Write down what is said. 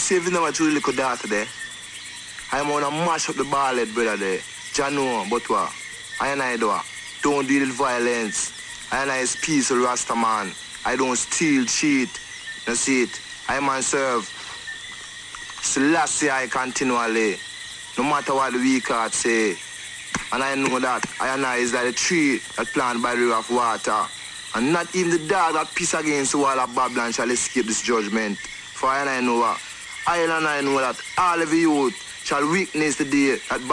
save you know what you little daughter there. I'm gonna mash up the ball head, brother there. Jano, but what? I do. Don't deal with violence. I is peaceful Rasta man. I don't steal, cheat. You see it. I man serve Selassie I continually. No matter what the weak heart say. And I know that I is like a tree that planted by the river of water. And not even the dog that piss against the wall of Babylon shall escape this judgment. For I know what? I know that all of the youth shall witness the day that